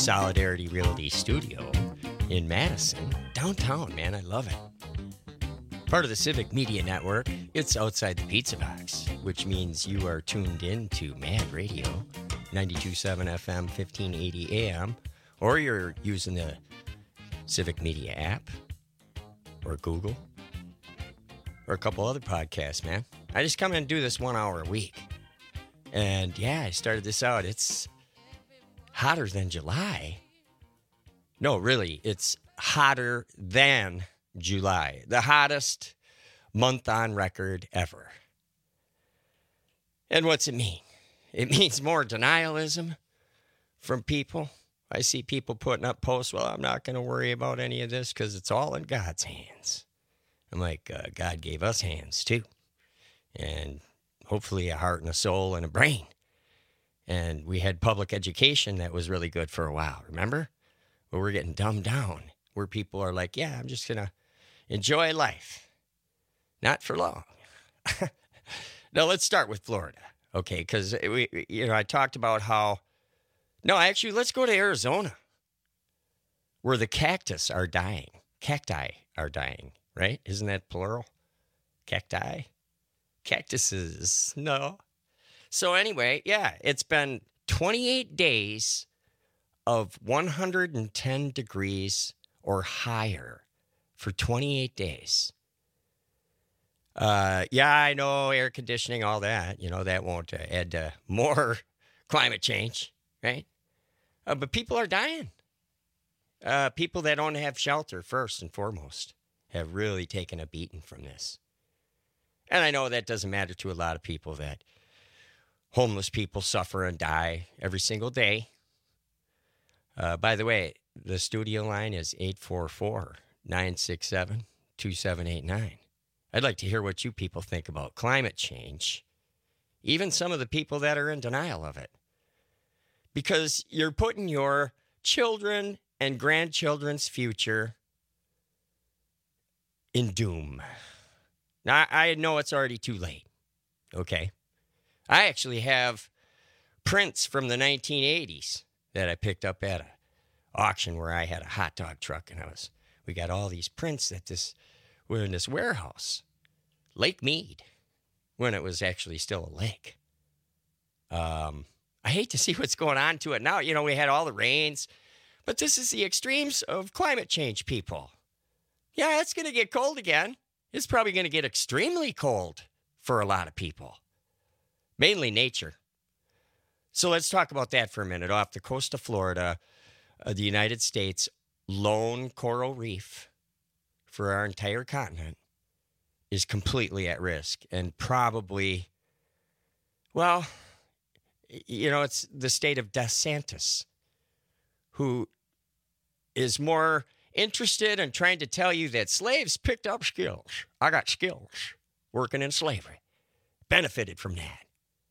Solidarity Realty Studio in Madison, downtown, man. I love it. Part of the Civic Media Network, it's outside the pizza box, which means you are tuned in to Mad Radio, 92.7 FM, 1580 AM, or you're using the Civic Media app, or Google, or a couple other podcasts, man. I just come in and do this 1 hour a week. And yeah, I started this out. It's hotter than July. No, really, it's hotter than July. The hottest month on record ever. And what's it mean? It means more denialism from people. I see people putting up posts, well, I'm not going to worry about any of this because it's all in God's hands. I'm like, God gave us hands too. And hopefully a heart and a soul and a brain. And we had public education that was really good for a while, remember? But we're getting dumbed down, where people are like, yeah, I'm just going to enjoy life. Not for long. Now, let's start with Florida, okay? Because, I talked about how... No, actually, let's go to Arizona, where the cacti are dying, right? Isn't that plural? Cacti? Cactuses, no. So anyway, yeah, it's been 28 days of 110 degrees or higher for 28 days. Yeah, I know, air conditioning, all that, that won't add to more climate change, right? But people are dying. People that don't have shelter, first and foremost, have really taken a beating from this. And I know that doesn't matter to a lot of people, that homeless people suffer and die every single day. By the way, the studio line is 844-967-2789. I'd like to hear what you people think about climate change, even some of the people that are in denial of it. Because you're putting your children and grandchildren's future in doom. Now, I know it's already too late, okay? I actually have prints from the 1980s that I picked up at an auction where I had a hot dog truck, and we got all these prints that were in this warehouse, Lake Mead, when it was actually still a lake. I hate to see what's going on to it now. We had all the rains, but this is the extremes of climate change, people. Yeah, it's going to get cold again. It's probably going to get extremely cold for a lot of people, mainly nature. So let's talk about that for a minute. Off the coast of Florida, the United States lone coral reef for our entire continent is completely at risk, and probably, well, it's the state of DeSantis, who is more interested in trying to tell you that slaves picked up skills. I got skills working in slavery. Benefited from that.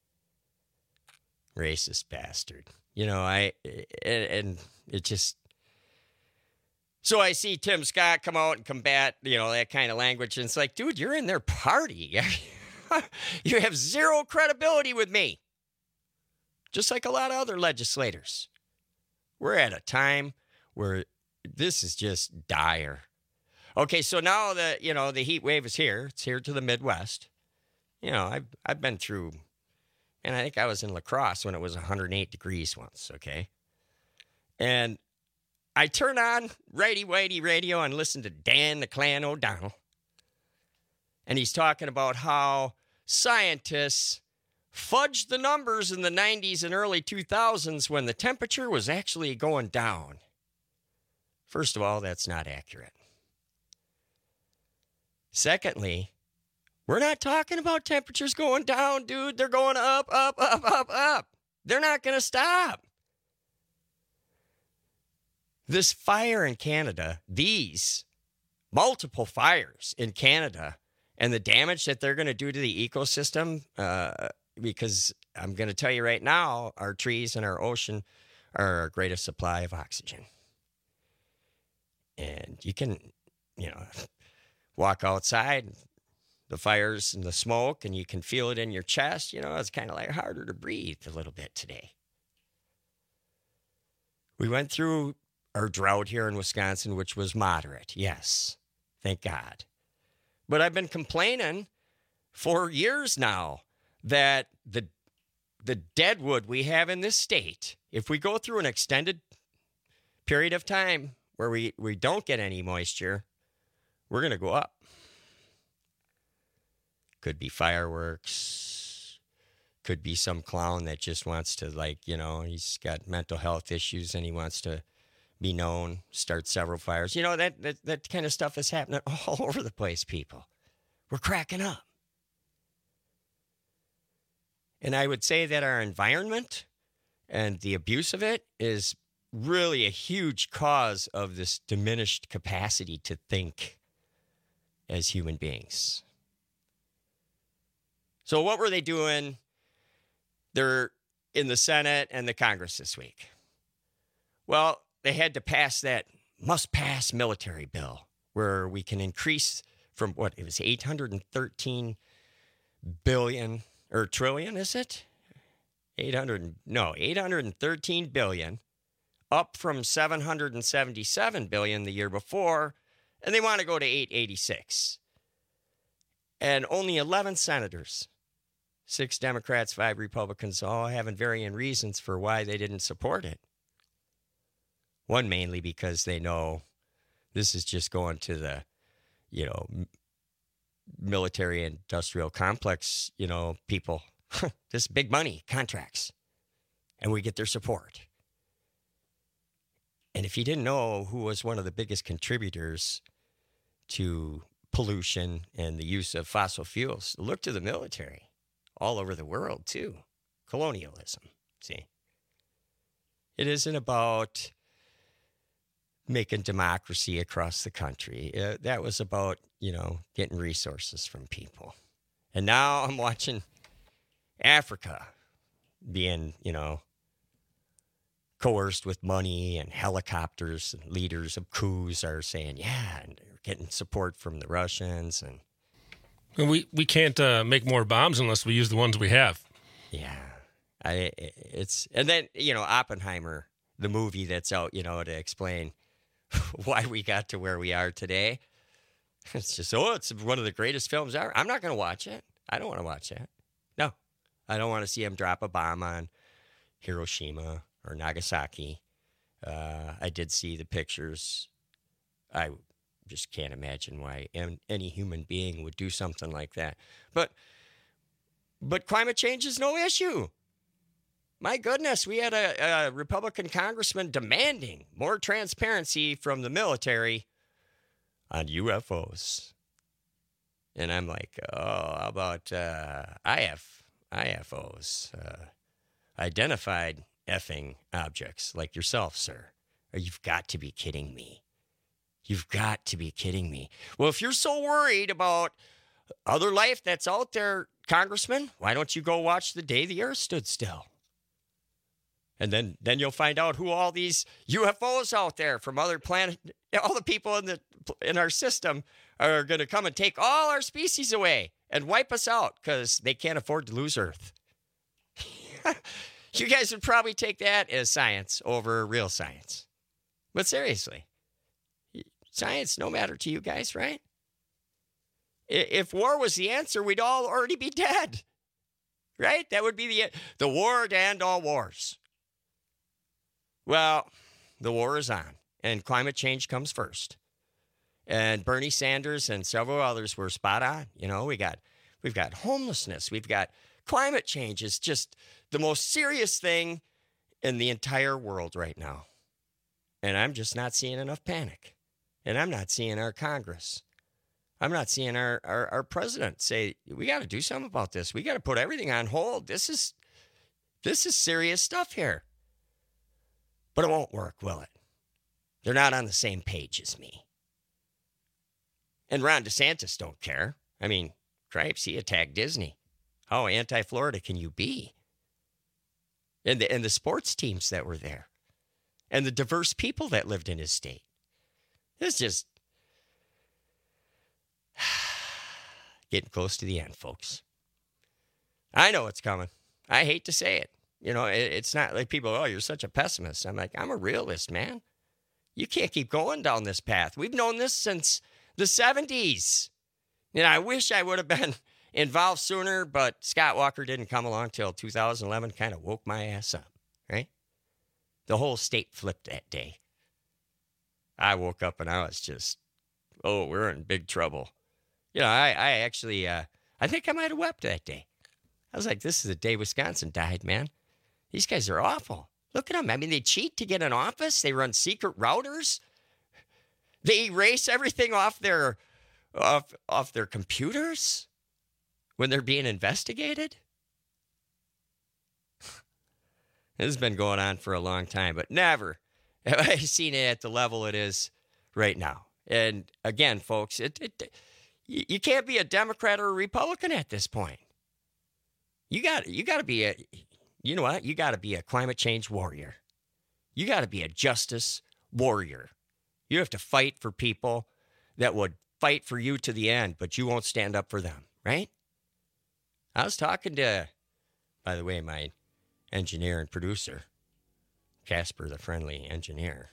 Racist bastard. And it just... So I see Tim Scott come out and combat, that kind of language. And it's like, dude, you're in their party. You have zero credibility with me. Just like a lot of other legislators. We're at a time where this is just dire. Okay, so now the heat wave is here. It's here to the Midwest. I've been through, and I think I was in La Crosse when it was 108 degrees once, okay? And I turn on Righty Whitey Radio and listen to Dan the Clan O'Donnell. And he's talking about how scientists fudged the numbers in the 90s and early 2000s when the temperature was actually going down. First of all, that's not accurate. Secondly, we're not talking about temperatures going down, dude. They're going up, up, up, up, up. They're not going to stop. This fire in Canada, these multiple fires in Canada, and the damage that they're going to do to the ecosystem, because I'm going to tell you right now, our trees and our ocean are our greatest supply of oxygen. And you can, walk outside, the fires and the smoke, and you can feel it in your chest. It's kind of like harder to breathe a little bit today. We went through our drought here in Wisconsin, which was moderate. Yes, thank God. But I've been complaining for years now that the deadwood we have in this state, if we go through an extended period of time where we don't get any moisture, we're going to go up. Could be fireworks. Could be some clown that just wants to, he's got mental health issues and he wants to be known, start several fires. That kind of stuff is happening all over the place, people. We're cracking up. And I would say that our environment and the abuse of it is really a huge cause of this diminished capacity to think as human beings. So what were they doing? They're in the Senate and the Congress this week. Well, they had to pass that must-pass military bill where we can increase from what it was 813 billion or trillion, is it? 813 billion up from 777 billion the year before, and they want to go to 886. And only 11 senators, 6 Democrats, 5 Republicans, all having varying reasons for why they didn't support it. One mainly because they know this is just going to the, military industrial complex, people. This big money, contracts. And we get their support. And if you didn't know who was one of the biggest contributors to pollution and the use of fossil fuels, look to the military all over the world, too. Colonialism, see? It isn't about making democracy across the country. That was about, getting resources from people. And now I'm watching Africa being, coerced with money and helicopters, and leaders of coups are saying, and they're getting support from the Russians. And we can't make more bombs unless we use the ones we have. Yeah. And then, Oppenheimer, the movie that's out, to explain why we got to where we are today. It's just, it's one of the greatest films ever. I'm not going to watch it. I don't want to watch that. No, I don't want to see him drop a bomb on Hiroshima or Nagasaki. I did see the pictures. I just can't imagine why any human being would do something like that. But climate change is no issue. My goodness, we had a Republican congressman demanding more transparency from the military on UFOs. And I'm like, how about IFOs, identified effing objects like yourself, sir? You've got to be kidding me. You've got to be kidding me. Well, if you're so worried about other life that's out there, Congressman, why don't you go watch The Day the Earth Stood Still? And then you'll find out who all these UFOs out there from other planets, all the people in our system are going to come and take all our species away and wipe us out because they can't afford to lose Earth. You guys would probably take that as science over real science. But seriously, science no matter to you guys, right? If war was the answer, we'd all already be dead, right? That would be the war to end all wars. Well, the war is on, and climate change comes first. And Bernie Sanders and several others were spot on. We've got homelessness. We've got climate change is just the most serious thing in the entire world right now. And I'm just not seeing enough panic. And I'm not seeing our Congress. I'm not seeing our president say, we got to do something about this. We got to put everything on hold. This is serious stuff here. But it won't work, will it? They're not on the same page as me. And Ron DeSantis don't care. I mean, cripes, he attacked Disney. How anti-Florida can you be? And the sports teams that were there. And the diverse people that lived in his state. It's just getting close to the end, folks. I know it's coming. I hate to say it. It's not like people, oh, you're such a pessimist. I'm like, I'm a realist, man. You can't keep going down this path. We've known this since the 70s. I wish I would have been involved sooner, but Scott Walker didn't come along till 2011, kind of woke my ass up, right? The whole state flipped that day. I woke up and I was just, oh, we're in big trouble. I actually, I think I might have wept that day. I was like, this is the day Wisconsin died, man. These guys are awful. Look at them. I mean, they cheat to get in office. They run secret routers. They erase everything off their computers when they're being investigated. This has been going on for a long time, but never have I seen it at the level it is right now. And again, folks, you can't be a Democrat or a Republican at this point. You got to be you know what? You got to be a climate change warrior. You got to be a justice warrior. You have to fight for people that would fight for you to the end, but you won't stand up for them, right? I was talking to, by the way, my engineer and producer, Casper, the friendly engineer,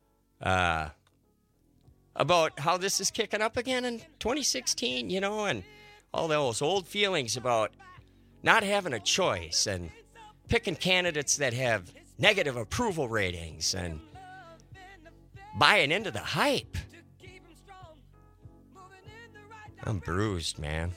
about how this is kicking up again in 2016, and all those old feelings about not having a choice and picking candidates that have negative approval ratings and buying into the hype. I'm bruised, man.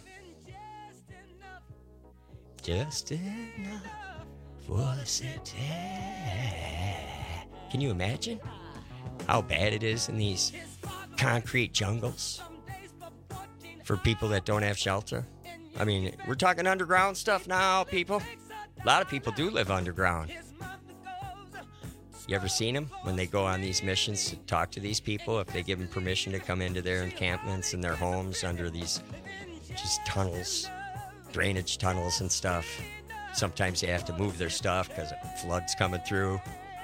Just enough for the city. Can you imagine how bad it is in these concrete jungles for people that don't have shelter? I mean, we're talking underground stuff now, people. A lot of people do live underground. You ever seen them when they go on these missions to talk to these people? If they give them permission to come into their encampments and their homes under these just tunnels, drainage tunnels and stuff. Sometimes they have to move their stuff because a flood's coming through.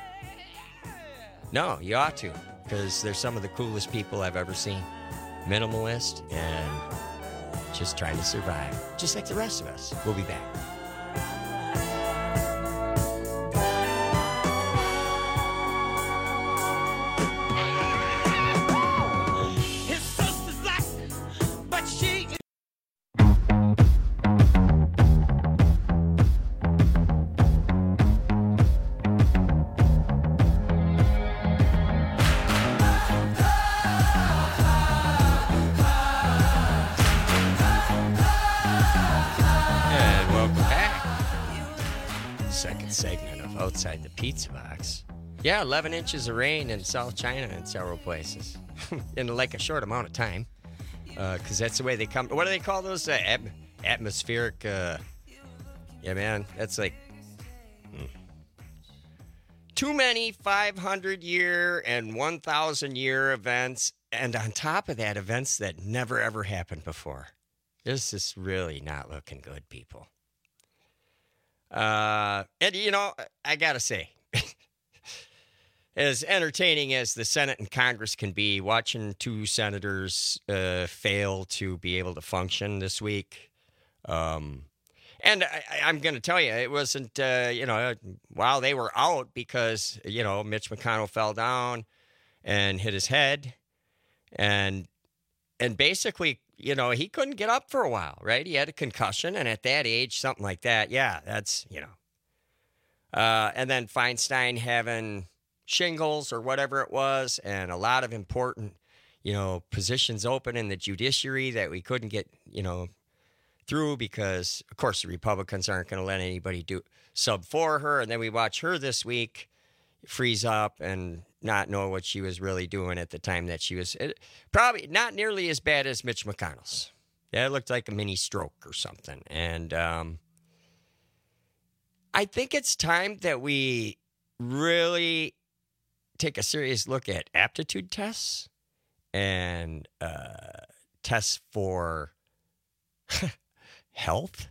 No, you ought to, because they're some of the coolest people I've ever seen. Minimalist and just trying to survive, just like the rest of us. We'll be back. Outside the pizza box. Yeah, 11 inches of rain in South China in several places in like a short amount of time, because that's the way they come. What do they call those? Atmospheric. Yeah, man, that's like too many 500-year and 1,000-year events, and on top of that, events that never ever happened before. This is really not looking good, people. And I gotta say, as entertaining as the Senate and Congress can be, watching two senators fail to be able to function this week, and I'm going to tell you, it wasn't, while they were out because, Mitch McConnell fell down and hit his head, and basically, he couldn't get up for a while, right? He had a concussion, and at that age, something like that, yeah, that's, and then Feinstein having shingles or whatever it was, and a lot of important, positions open in the judiciary that we couldn't get, through because, of course, the Republicans aren't going to let anybody do sub for her. And then we watch her this week freeze up and not know what she was really doing at the time that she was probably not nearly as bad as Mitch McConnell's. Yeah, it looked like a mini stroke or something. And I think it's time that we really take a serious look at aptitude tests and tests for health.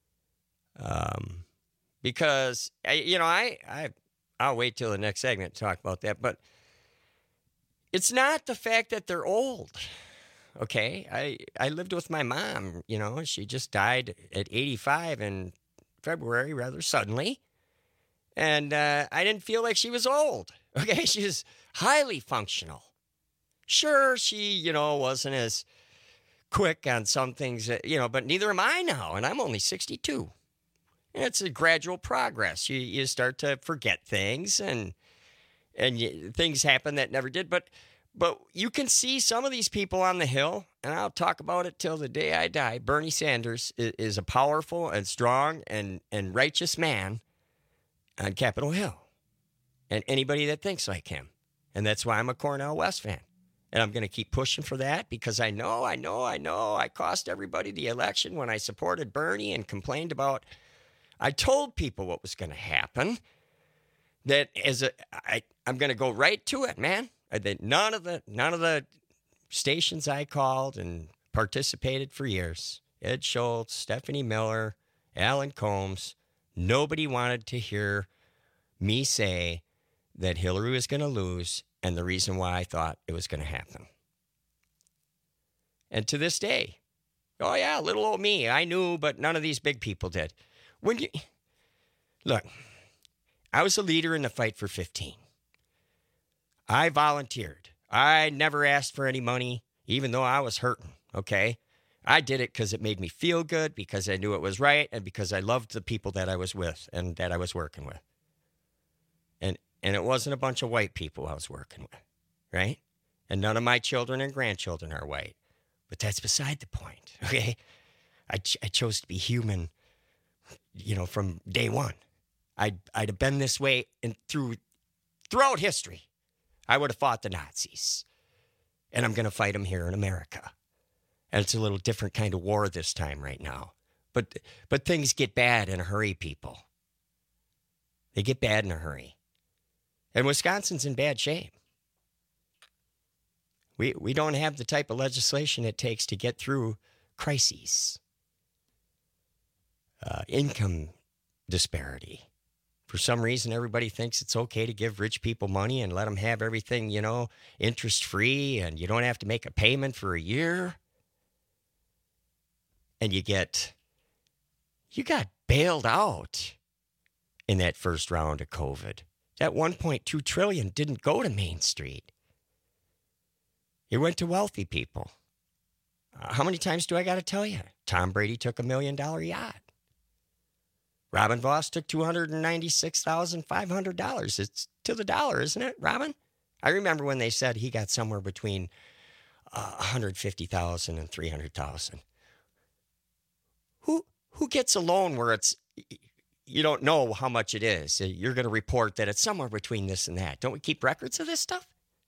Because, I'll wait till the next segment to talk about that. But it's not the fact that they're old. Okay, I lived with my mom, she just died at 85 in February rather suddenly. And I didn't feel like she was old. Okay, she was highly functional. Sure, she, wasn't as quick on some things, but neither am I now, and I'm only 62. And it's a gradual progress. You start to forget things, and things happen that never did. But you can see some of these people on the Hill, and I'll talk about it till the day I die. Bernie Sanders is a powerful and strong and righteous man on Capitol Hill, and anybody that thinks like him. And that's why I'm a Cornel West fan. And I'm going to keep pushing for that because I know. I cost everybody the election when I supported Bernie and complained about. I told people what was going to happen. That I'm going to go right to it, man. That none of the stations I called and participated for years, Ed Schultz, Stephanie Miller, Alan Combs, nobody wanted to hear me say that Hillary was going to lose and the reason why I thought it was going to happen. And to this day, oh yeah, little old me, I knew, but none of these big people did. Look, I was a leader in the fight for 15. I volunteered. I never asked for any money, even though I was hurting, okay? I did it because it made me feel good, because I knew it was right, and because I loved the people that I was with and that I was working with. And it wasn't a bunch of white people I was working with, right? And none of my children and grandchildren are white. But that's beside the point, okay? I chose to be human, from day one. I'd have been this way throughout history. I would have fought the Nazis. And I'm going to fight them here in America. And it's a little different kind of war this time right now. But things get bad in a hurry, people. They get bad in a hurry. And Wisconsin's in bad shape. We don't have the type of legislation it takes to get through crises. Income disparity. For some reason, everybody thinks it's okay to give rich people money and let them have everything, interest-free, and you don't have to make a payment for a year. And you got bailed out in that first round of COVID. That $1.2 trillion didn't go to Main Street. It went to wealthy people. How many times do I got to tell you? Tom Brady took $1 million yacht. Robin Voss took $296,500. It's to the dollar, isn't it, Robin? I remember when they said he got somewhere between $150,000 and $300,000. Who gets a loan where it's you don't know how much it is? You're going to report that it's somewhere between this and that. Don't we keep records of this stuff?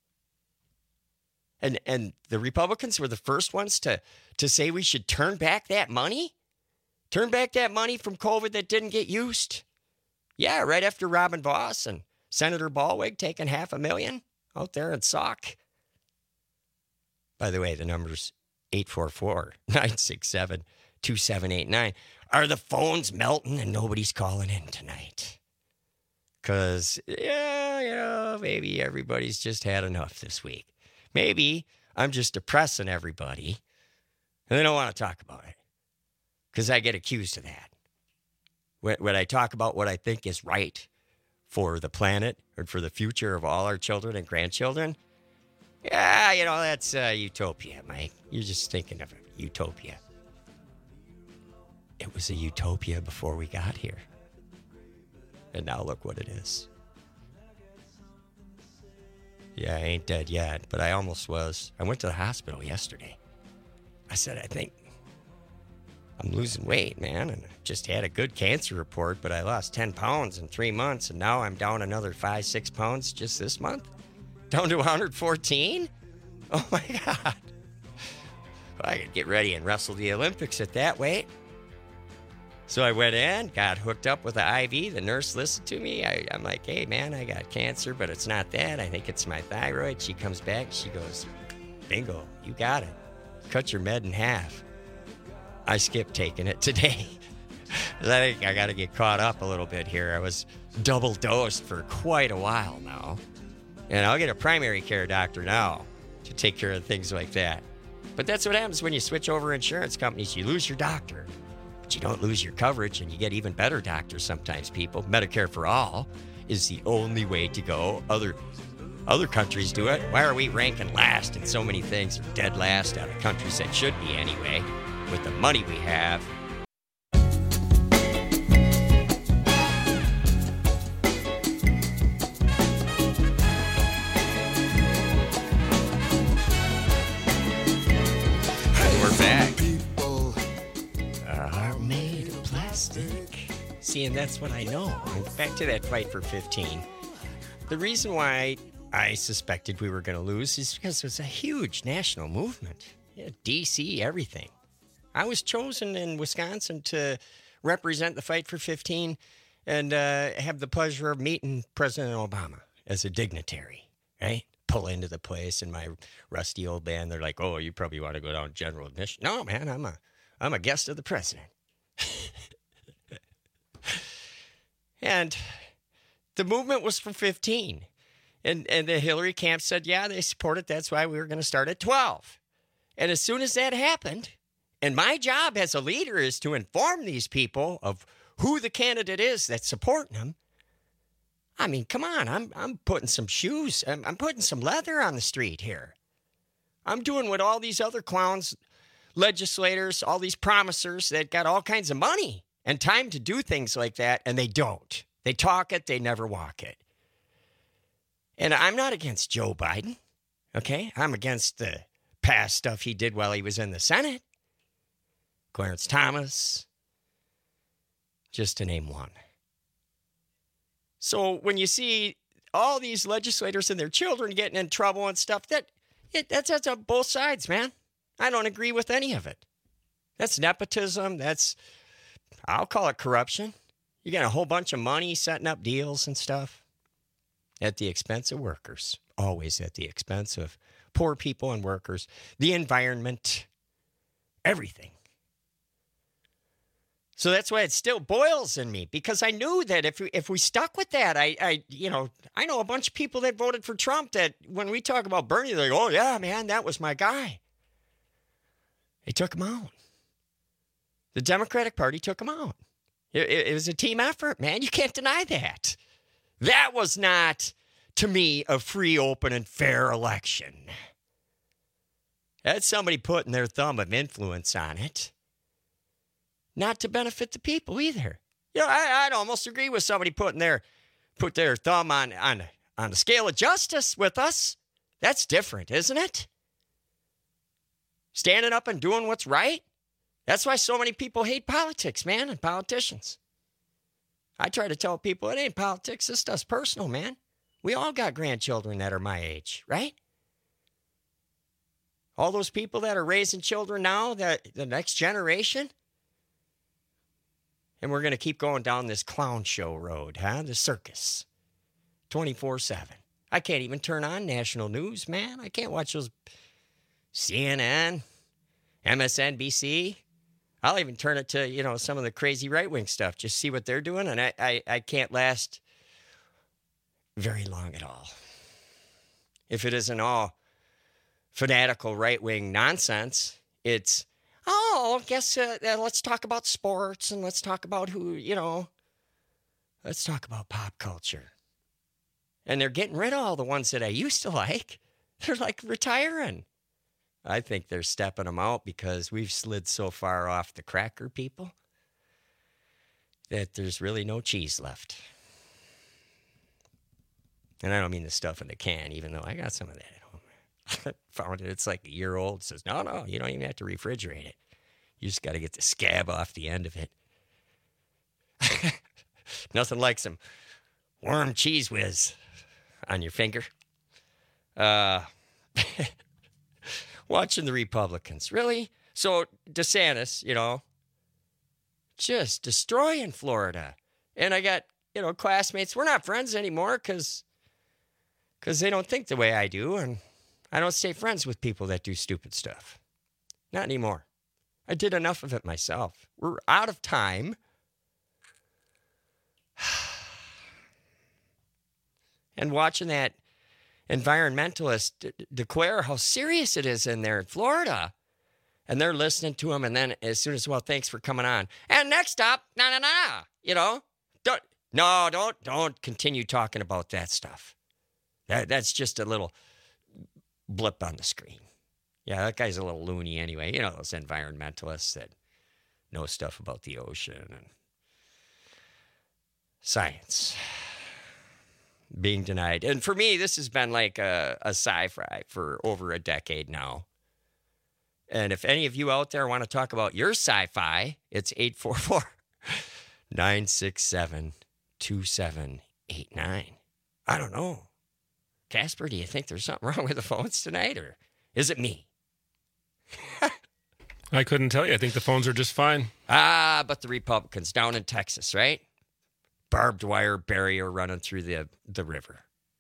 And the Republicans were the first ones to say we should turn back that money? Turn back that money from COVID that didn't get used? Yeah, right after Robin Voss and Senator Ballweg taking $500,000 out there in Sauk. By the way, the number's 844-967-2789. Are the phones melting and nobody's calling in tonight? Because, maybe everybody's just had enough this week. Maybe I'm just depressing everybody and they don't want to talk about it because I get accused of that. When I talk about what I think is right for the planet or for the future of all our children and grandchildren, that's utopia, Mike. You're just thinking of it, utopia. It was a utopia before we got here. And now look what it is. Yeah, I ain't dead yet, but I almost was. I went to the hospital yesterday. I said, I think I'm losing weight, man. And I just had a good cancer report, but I lost 10 pounds in 3 months, and now I'm down another 5-6 pounds just this month. Down to 114? Oh, my God. Well, I could get ready and wrestle the Olympics at that weight. So I went in, got hooked up with an IV. The nurse listened to me. I'm like, hey, man, I got cancer, but it's not that. I think it's my thyroid. She comes back. She goes, bingo, you got it. Cut your med in half. I skipped taking it today. I think I got to get caught up a little bit here. I was double dosed for quite a while now. And I'll get a primary care doctor now to take care of things like that. But that's what happens when you switch over insurance companies. You lose your doctor. But but you don't lose your coverage and you get even better doctors sometimes, people. Medicare for all is the only way to go. Other countries do it. Why are we ranking last in so many things, or dead last out of countries that should be anyway, with the money we have? And we're back. People are made of plastic. See, and that's what I know. Back to that fight for 15. The reason why I suspected we were going to lose is because it was a huge national movement. Yeah, D.C., everything. I was chosen in Wisconsin to represent the fight for 15 and have the pleasure of meeting President Obama as a dignitary, right? Pull into the place in my rusty old band. They're like, oh, you probably want to go down general admission. No, man, I'm a guest of the president. And the movement was for 15. And the Hillary camp said, yeah, they support it. That's why we were going to start at 12. And as soon as that happened, and my job as a leader is to inform these people of who the candidate is that's supporting them. I mean, come on, I'm putting some shoes, I'm putting some leather on the street here. I'm doing what all these other clowns, legislators, all these promisers that got all kinds of money and time to do things like that, and they don't. They talk it, they never walk it. And I'm not against Joe Biden, okay? I'm against the past stuff he did while he was in the Senate. Clarence Thomas, just to name one. So when you see all these legislators and their children getting in trouble and stuff, that's on both sides, man. I don't agree with any of it. That's nepotism. I'll call it corruption. You got a whole bunch of money setting up deals and stuff at the expense of workers, always at the expense of poor people and workers, the environment, everything. So that's why it still boils in me, because I knew that if we stuck with that, I know a bunch of people that voted for Trump that when we talk about Bernie, they're like, oh yeah, man, that was my guy. They took him out. The Democratic Party took him out. It was a team effort, man. You can't deny that. That was not, to me, a free, open, and fair election. That's somebody putting their thumb of influence on it. Not to benefit the people either. You know, I'd almost agree with somebody put their thumb on the scale of justice with us. That's different, isn't it? Standing up and doing what's right. That's why so many people hate politics, man, and politicians. I try to tell people it ain't politics. This stuff's personal, man. We all got grandchildren that are my age, right? All those people that are raising children now, that the next generation. And we're going to keep going down this clown show road, huh? The circus. 24/7. I can't even turn on national news, man. I can't watch those CNN, MSNBC. I'll even turn it to, some of the crazy right-wing stuff. Just see what they're doing. And I can't last very long at all. If it isn't all fanatical right-wing nonsense, it's, I guess let's talk about sports and let's talk about let's talk about pop culture. And they're getting rid of all the ones that I used to like. They're like retiring. I think they're stepping them out because we've slid so far off the cracker, people, that there's really no cheese left. And I don't mean the stuff in the can, even though I got some of that at home. Found it. It's like a year old. It says, no, you don't even have to refrigerate it. You just got to get the scab off the end of it. Nothing like some warm cheese whiz on your finger. Watching the Republicans. Really? So DeSantis, just destroying Florida. And I got, classmates. We're not friends anymore because they don't think the way I do. And I don't stay friends with people that do stupid stuff. Not anymore. I did enough of it myself. We're out of time. And watching that environmentalist declare how serious it is in there in Florida. And they're listening to him, and then as soon as, well, thanks for coming on. And next up, don't continue talking about that stuff. That's just a little blip on the screen. Yeah, that guy's a little loony anyway. You know, those environmentalists that know stuff about the ocean and science being denied. And for me, this has been like a sci-fi for over a decade now. And if any of you out there want to talk about your sci-fi, it's 844-967-2789. I don't know. Casper, do you think there's something wrong with the phones tonight, or is it me? I couldn't tell you. I think the phones are just fine. But the Republicans down in Texas, right? Barbed wire barrier running through the river.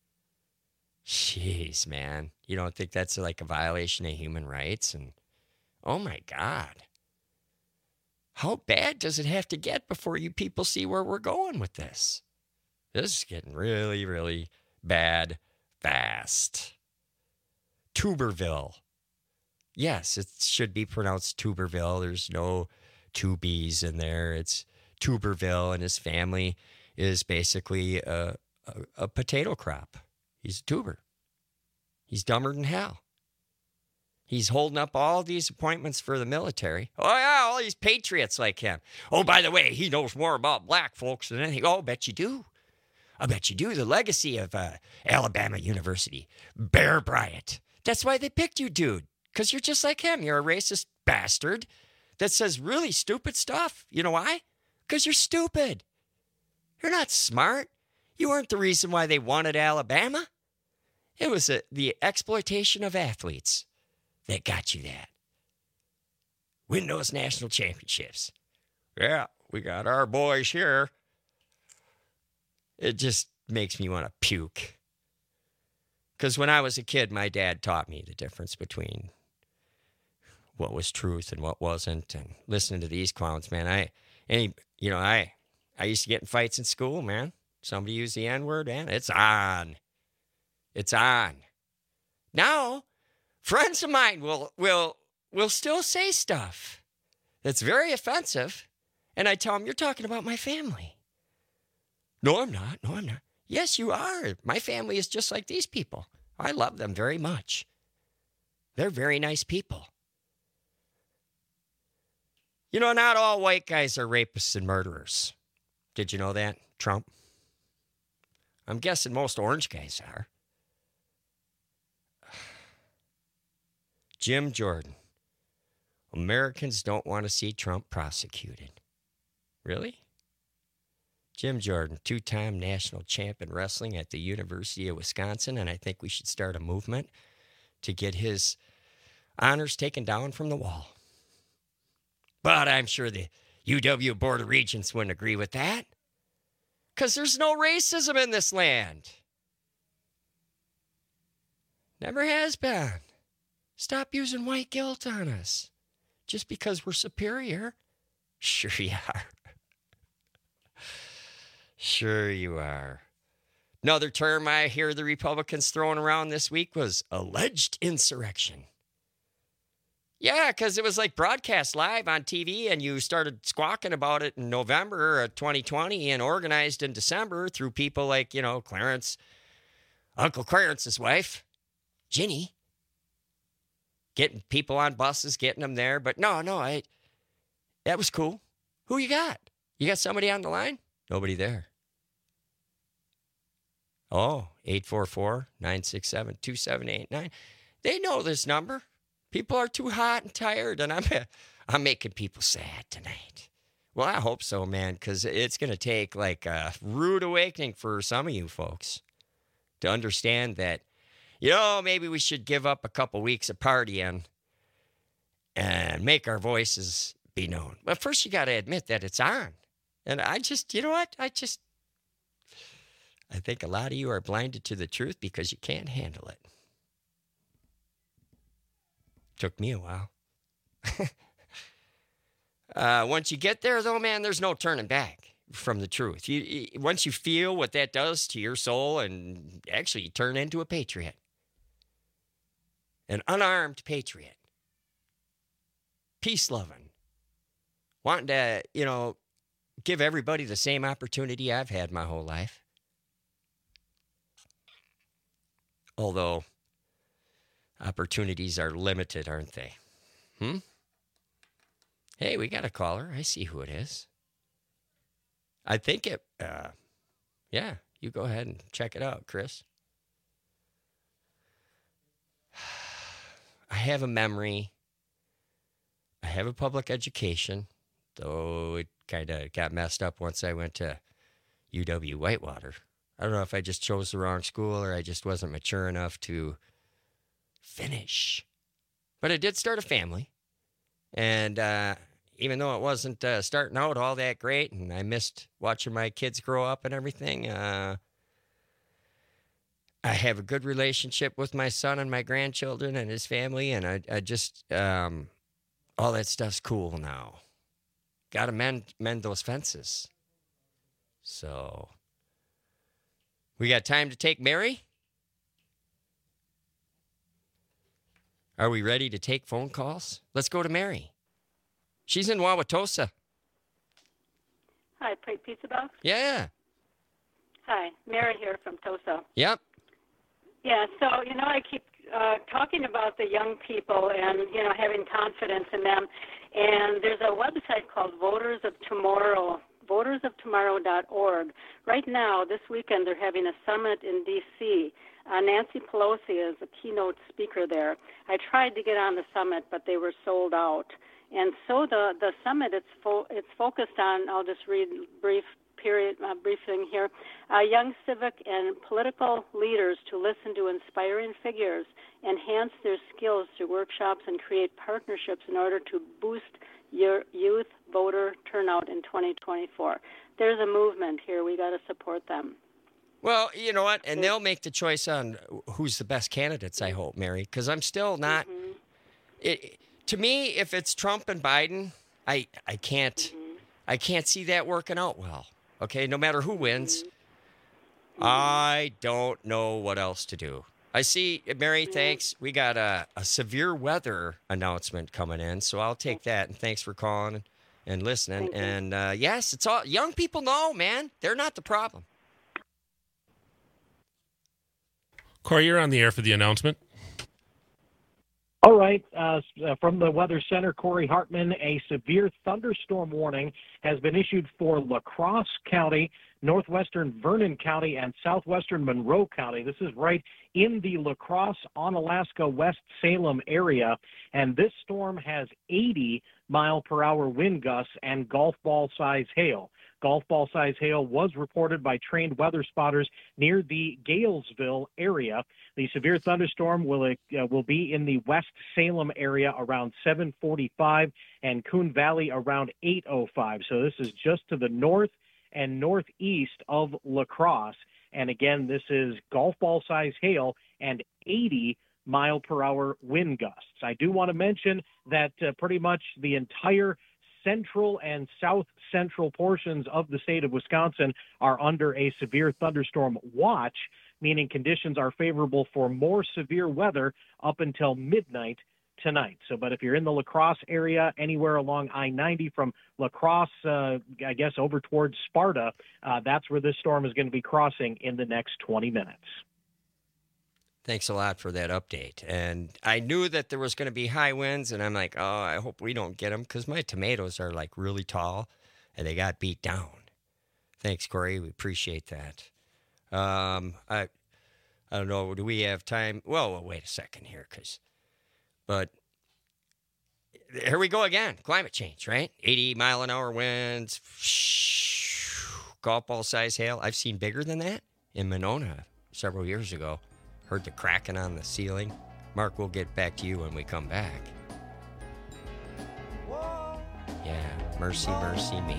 Jeez, man. You don't think that's like a violation of human rights? And oh my God. How bad does it have to get before you people see where we're going with this? This is getting really, really bad fast. Tuberville. Yes, it should be pronounced Tuberville. There's no two B's in there. It's Tuberville, and his family is basically a potato crop. He's a tuber. He's dumber than hell. He's holding up all these appointments for the military. Oh, yeah, all these patriots like him. Oh, by the way, he knows more about black folks than anything. Oh, I bet you do. I bet you do. The legacy of Alabama University. Bear Bryant. That's why they picked you, dude. Because you're just like him. You're a racist bastard that says really stupid stuff. You know why? Because you're stupid. You're not smart. You weren't the reason why they wanted Alabama. It was the exploitation of athletes that got you that. Win those national championships. Yeah, we got our boys here. It just makes me want to puke. Because when I was a kid, my dad taught me the difference between what was truth and what wasn't. And listening to these clowns, man, I used to get in fights in school, man. Somebody used the N-word, man. It's on. It's on. Now, friends of mine will still say stuff that's very offensive, and I tell them, you're talking about my family. No, I'm not. No, I'm not. Yes, you are. My family is just like these people. I love them very much. They're very nice people. You know, not all white guys are rapists and murderers. Did you know that, Trump? I'm guessing most orange guys are. Jim Jordan. Americans don't want to see Trump prosecuted. Really? Jim Jordan, two-time national champ in wrestling at the University of Wisconsin, and I think we should start a movement to get his honors taken down from the wall. But I'm sure the UW Board of Regents wouldn't agree with that, because there's no racism in this land. Never has been. Stop using white guilt on us just because we're superior. Sure you are. Sure you are. Another term I hear the Republicans throwing around this week was alleged insurrection. Yeah, because it was like broadcast live on TV, and you started squawking about it in November of 2020 and organized in December through people like, Clarence, Uncle Clarence's wife, Ginny, getting people on buses, getting them there. But no, that was cool. Who you got? You got somebody on the line? Nobody there. Oh, 844-967-2789. They know this number. People are too hot and tired, and I'm making people sad tonight. Well, I hope so, man, because it's going to take like a rude awakening for some of you folks to understand that, maybe we should give up a couple weeks of partying and make our voices be known. But first, you got to admit that it's on. And I just, you know what? I think a lot of you are blinded to the truth because you can't handle it. Took me a while. Once you get there, though, man, there's no turning back from the truth. Once you feel what that does to your soul, and actually you turn into a patriot. An unarmed patriot. peace loving, wanting to, give everybody the same opportunity I've had my whole life. Although opportunities are limited, aren't they? Hey, we got a caller. I see who it is. I think it, yeah, you go ahead and check it out, Chris. I have a memory. I have a public education, though it kind of got messed up once I went to UW Whitewater. I don't know if I just chose the wrong school or I just wasn't mature enough to finish. But I did start a family. And even though it wasn't starting out all that great and I missed watching my kids grow up and everything, I have a good relationship with my son and my grandchildren and his family. And I just, all that stuff's cool now. Got to mend those fences. So, we got time to take Mary? Are we ready to take phone calls? Let's go to Mary. She's in Wauwatosa. Hi, Pizza Box? Yeah. Hi, Mary here from Tosa. Yep. Yeah, so, I keep talking about the young people and, having confidence in them. And there's a website called Voters of Tomorrow, votersoftomorrow.org. Right now, this weekend, they're having a summit in D.C. Nancy Pelosi is a keynote speaker there. I tried to get on the summit, but they were sold out. And so the summit, it's focused on, I'll just read briefing here, young civic and political leaders to listen to inspiring figures, enhance their skills through workshops, and create partnerships in order to boost your youth voter turnout in 2024. There's a movement here. We got to support them. Well, you know what? And they'll make the choice on who's the best candidates, I hope, Mary, because I'm still not. To me, if it's Trump and Biden, I can't see that working out well. Okay, no matter who wins, I don't know what else to do. I see, Mary, thanks. We got a severe weather announcement coming in, so I'll take that. And thanks for calling and listening. And yes, it's all young people know, man. They're not the problem. Corey, you're on the air for the announcement. All right. From the Weather Center, Corey Hartman, a severe thunderstorm warning has been issued for La Crosse County, northwestern Vernon County, and southwestern Monroe County. This is right in the La Crosse, Onalaska, West Salem area. And this storm has 80-mile-per-hour wind gusts and golf ball size hail. Golf ball size hail was reported by trained weather spotters near the Galesville area. The severe thunderstorm will be in the West Salem area around 7:45 and Coon Valley around 8:05. So this is just to the north and northeast of La Crosse. And again, this is golf ball size hail and 80-mile-per-hour wind gusts. I do want to mention that pretty much the entire central and south central portions of the state of Wisconsin are under a severe thunderstorm watch, meaning conditions are favorable for more severe weather up until midnight tonight. So, but if you're in the La Crosse area, anywhere along I-90 from La Crosse, I guess over towards Sparta, that's where this storm is going to be crossing in the next 20 minutes. Thanks a lot for that update. And I knew that there was going to be high winds, and I'm like, oh, I hope we don't get them because my tomatoes are like really tall, and they got beat down. Thanks, Corey. We appreciate that. I don't know. Do we have time? Well, wait a second here, but here we go again. Climate change, right? 80-mile-an-hour winds, golf ball size hail. I've seen bigger than that in Monona several years ago. Heard the cracking on the ceiling. Mark, we'll get back to you when we come back. Yeah, mercy, mercy me.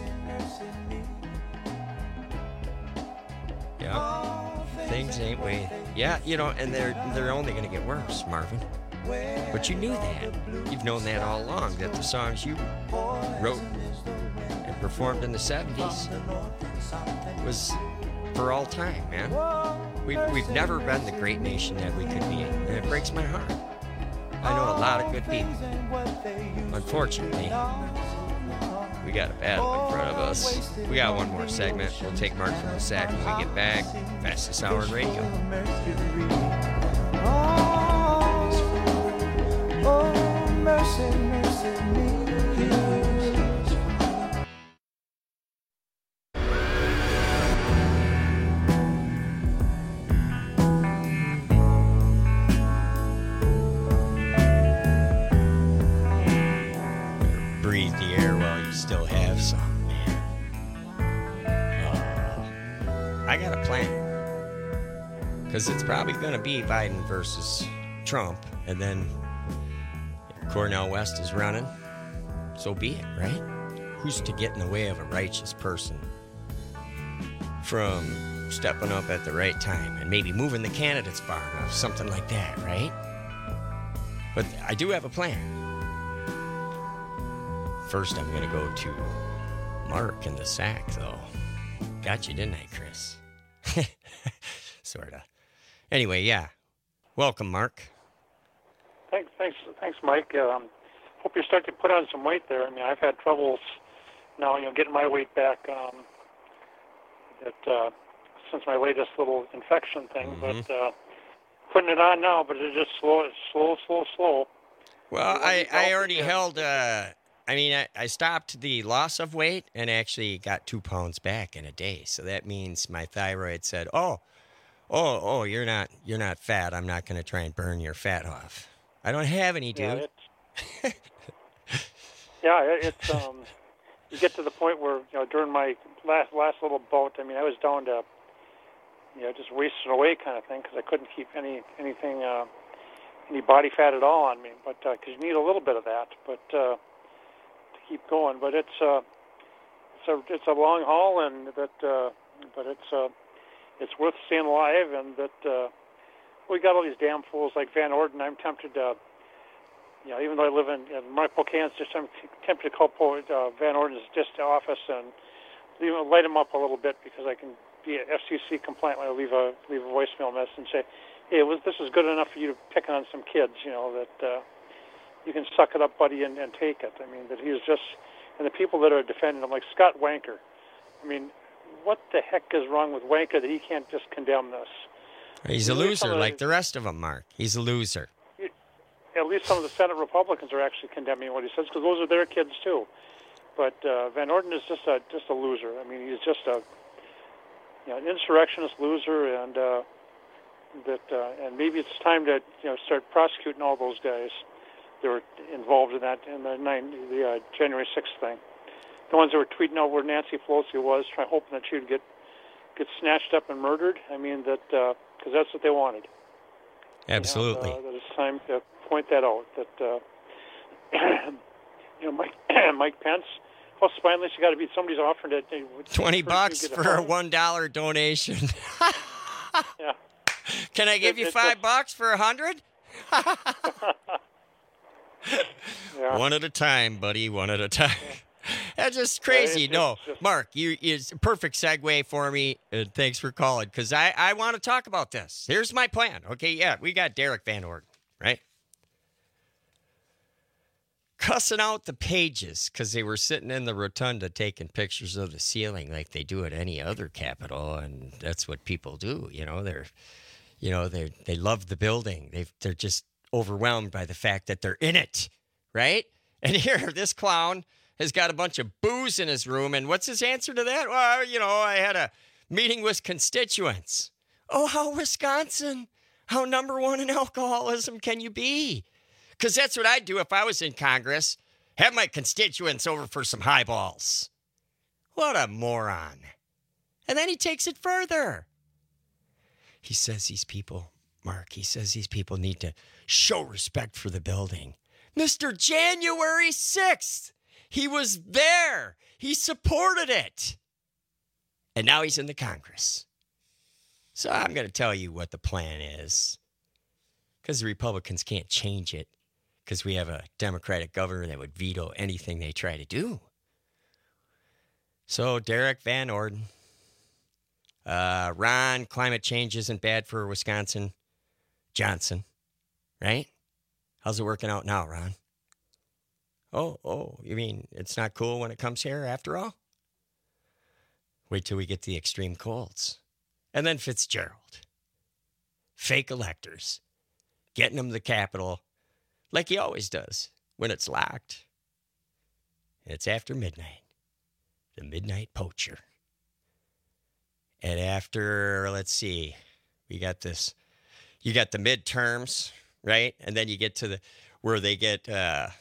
Yeah, things ain't way. Yeah, and they're only going to get worse, Marvin. But you knew that. You've known that all along, that the songs you wrote and performed in the 70s was for all time, man. We've never been the great nation that we could be, and it breaks my heart. I know a lot of good people. Unfortunately, we got a battle in front of us. We got one more segment. We'll take Mark from the sack when we get back. Fastest hour in radio. Oh, mercy, mercy me. Breathe the air while you still have some, man. I got a plan. Because it's probably going to be Biden versus Trump. And then Cornel West is running. So be it, right? Who's to get in the way of a righteous person from stepping up at the right time and maybe moving the candidates far enough, something like that, right? But I do have a plan. First, I'm going to go to Mark in the sack, though. Got you, didn't I, Chris? Sort of. Anyway, yeah. Welcome, Mark. Thanks, Mike. Hope you're starting to put on some weight there. I mean, I've had troubles now, getting my weight back since my latest little infection thing. Mm-hmm. But putting it on now, but it's just slow. Well, I already held. I stopped the loss of weight and actually got 2 pounds back in a day. So that means my thyroid said, "Oh, you're not fat. I'm not going to try and burn your fat off. I don't have any, dude." It's you get to the point where during my last little bout, I was down to just wasting away kind of thing because I couldn't keep any body fat at all on me. But because you need a little bit of that, but to keep going. But it's a long haul, and but it's worth staying alive, and that we got all these damn fools like Van Orden. I'm tempted to, even though I live in Maricopa, Kansas, I'm tempted to call Van Orden's just office and light him up a little bit because I can be FCC compliant when I leave a voicemail message and say, "Hey, this is good enough for you to pick on some kids, that you can suck it up, buddy, and take it." That he was just, and the people that are defending him, like Scott Wanker. What the heck is wrong with Wanker that he can't just condemn this? He's a loser like the rest of them, Mark. He's a loser. At least some of the Senate Republicans are actually condemning what he says because those are their kids too. But Van Orden is just a loser. He's just an insurrectionist loser, and and maybe it's time to start prosecuting all those guys that were involved in that in the January 6th thing. The ones that were tweeting out where Nancy Pelosi was, hoping that she would get snatched up and murdered. Because that's what they wanted. Absolutely. That it's time to point that out. That Mike Pence. How spineless you got to be! Somebody's offering to $20 for a $1 donation. Yeah. Can I give you $5 for 100? Yeah. One at a time, buddy. One at a time. Yeah. That's just crazy. Mark, it's a perfect segue for me. Thanks for calling, because I want to talk about this. Here's my plan. Okay, yeah, we got Derek Van Orden, right? Cussing out the pages because they were sitting in the rotunda taking pictures of the ceiling like they do at any other Capitol, and that's what people do. They love the building. They're just overwhelmed by the fact that they're in it, right? And here, this clown has got a bunch of booze in his room, and what's his answer to that? Well, I had a meeting with constituents. Oh, how Wisconsin? How number one in alcoholism can you be? Because that's what I'd do if I was in Congress. Have my constituents over for some highballs. What a moron. And then he takes it further. He says these people, Mark, need to show respect for the building. Mr. January 6th. He was there. He supported it. And now he's in the Congress. So I'm going to tell you what the plan is. Because the Republicans can't change it. Because we have a Democratic governor that would veto anything they try to do. So Derek Van Orden. Ron, climate change isn't bad for Wisconsin. Johnson. Right? How's it working out now, Ron? Oh, you mean it's not cool when it comes here after all? Wait till we get the extreme colds. And then Fitzgerald. Fake electors. Getting them to the Capitol like he always does when it's locked. It's after midnight. The midnight poacher. And after, let's see, we got this. You got the midterms, right? And then you get to where they get to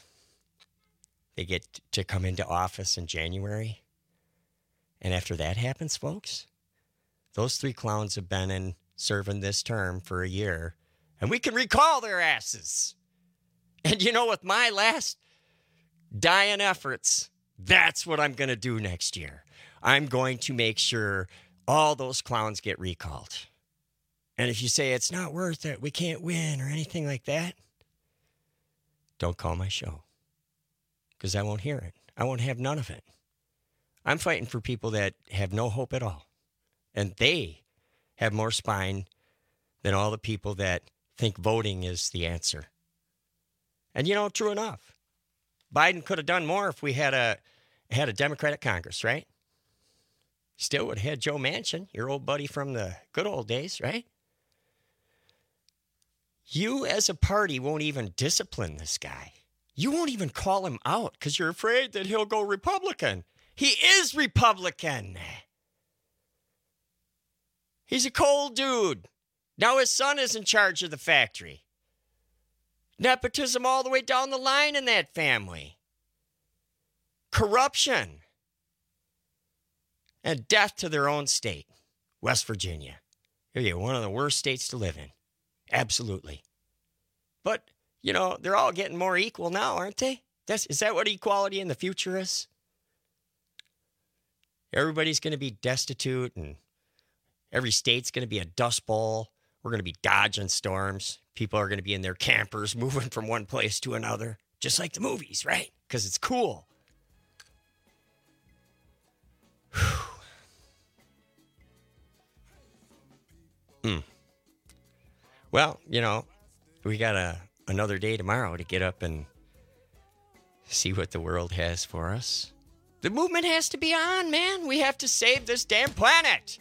come into office in January. And after that happens, folks, those three clowns have been in serving this term for a year, and we can recall their asses. And you know, with my last dying efforts, that's what I'm going to do next year. I'm going to make sure all those clowns get recalled. And if you say it's not worth it, we can't win or anything like that, don't call my show, because I won't hear it. I won't have none of it. I'm fighting for people that have no hope at all. And they have more spine than all the people that think voting is the answer. And, you know, true enough, Biden could have done more if we had a Democratic Congress, right? Still would have had Joe Manchin, your old buddy from the good old days, right? You as a party won't even discipline this guy. You won't even call him out because you're afraid that he'll go Republican. He is Republican. He's a cold dude. Now his son is in charge of the factory. Nepotism all the way down the line in that family. Corruption. And death to their own state, West Virginia. One of the worst states to live in. Absolutely. But, you know, they're all getting more equal now, aren't they? Is that what equality in the future is? Everybody's going to be destitute and every state's going to be a dust bowl. We're going to be dodging storms. People are going to be in their campers moving from one place to another, just like the movies, right? Because it's cool. Well, you know, we got another day tomorrow to get up and see what the world has for us. The movement has to be on, man. We have to save this damn planet.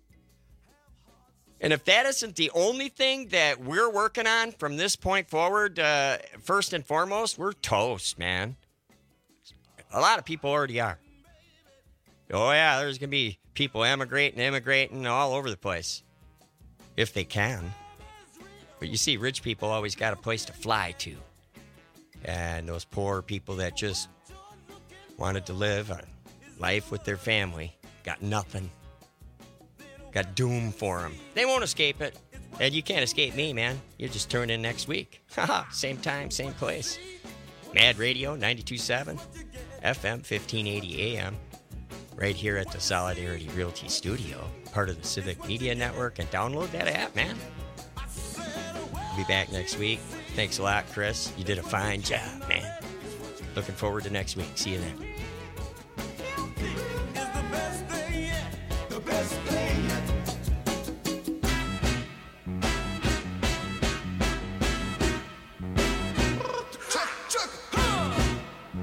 And if that isn't the only thing that we're working on from this point forward, first and foremost, we're toast, man. A lot of people already are. Oh, yeah, there's going to be people immigrating all over the place. If they can. But you see, rich people always got a place to fly to. And those poor people that just wanted to live a life with their family got nothing. Got doom for them. They won't escape it. And you can't escape me, man. You just tune in next week. Same time, same place. Mad Radio 92.7, FM 1580 AM. Right here at the Solidarity Realty Studio. Part of the Civic Media Network. And download that app, man. We'll be back next week. Thanks a lot, Chris. You did a fine job, man. Looking forward to next week. See you then.